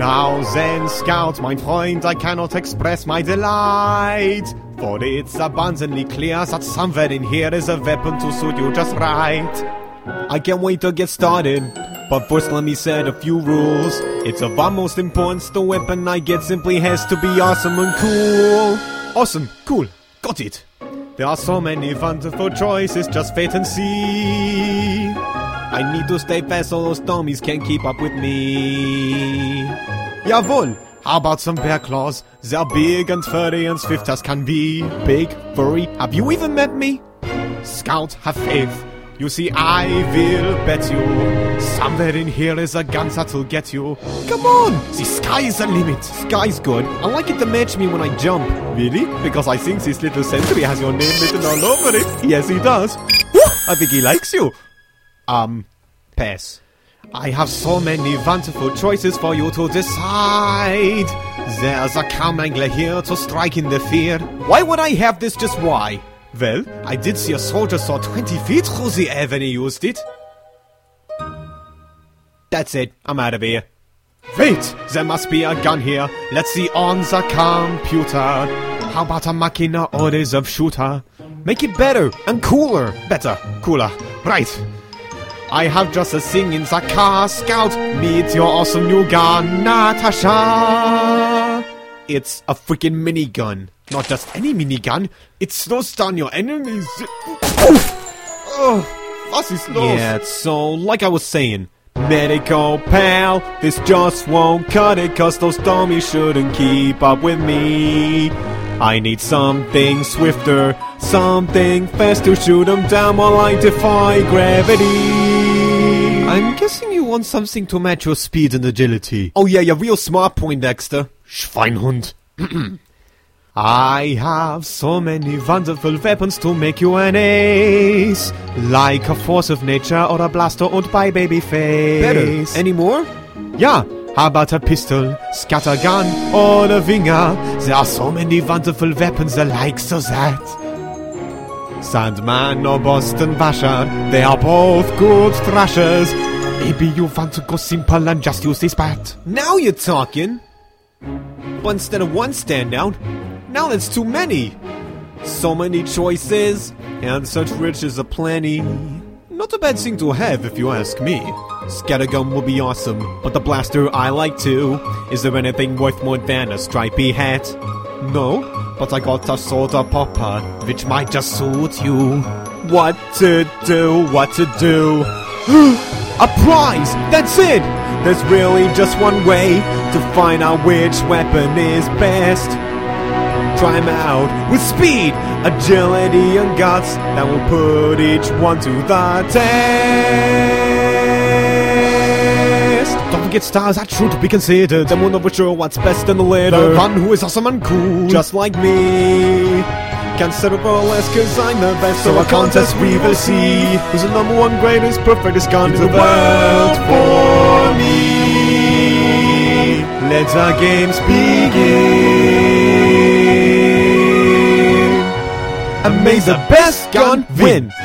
Now then, Scout, mein Freund, I cannot express my delight, for it's abundantly clear that somewhere in here is a weapon to suit you just right. I can't wait to get started, but first let me set a few rules. It's of utmost importance the weapon I get simply has to be awesome and cool. Awesome, cool, got it. There are so many wonderful choices, just wait and see. I need to stay fast so those dummies can't keep up with me. Jawohl! How about some bear claws? They're big and furry and swift as can be. Big, furry, have you even met me? Scout, have faith. You see, I will bet you somewhere in here is a gun that'll get you. Come on! The sky is the limit. Sky's good. I like it to match me when I jump. Really? Because I think this little sentry has your name written all over it. Yes, he does. I think he likes you. Pass. I have so many wonderful choices for you to decide. There's a calm angler here to strike in the fear. Why would I have this? Just why? Well, I did see a soldier saw 20 feet through the air when he used it. That's it. I'm out of here. Wait! There must be a gun here. Let's see on the computer. How about a machina or reserve shooter? Make it better and cooler. Better. Cooler. Right. I have just a thing in the car. Scout, meet your awesome new gun, Natasha. It's a freaking minigun. Not just any minigun. It slows down your enemies. Oh, was ist los? Yeah, so like I was saying, medical pal, this just won't cut it, cause those dummies shouldn't keep up with me. I need something swifter, something faster, shoot them down while I defy gravity. I'm guessing you want something to match your speed and agility. Oh yeah, you're real smart, Poindexter. Schweinhund. I have so many wonderful weapons to make you an ace. Like a force of nature or a blaster und by Babyface. Better. Any more? Yeah. How about a pistol, scattergun, or a winger? There are so many wonderful weapons the likes of that. Sandman or Boston Basher, they are both good thrashers. Maybe you want to go simple and just use this bat. Now you're talking. But instead of one standout, now that's too many. So many choices, and such riches aplenty. Not a bad thing to have if you ask me. Scattergun will be awesome, but the blaster I like too. Is there anything worth more than a stripy hat? No, but I got a soda popper, which might just suit you. What to do, what to do? A prize! That's it! There's really just one way to find out which weapon is best. Try 'em out with speed, agility, and guts that will put each one to the test. Don't forget stars are true to be considered, and we're not sure what's best in the litter. The one who is awesome and cool, just like me. Can't settle for less cause I'm the best, so a contest we will see who's the number one greatest, perfectest gun in the world for me. Let our games begin. And may the best gun win.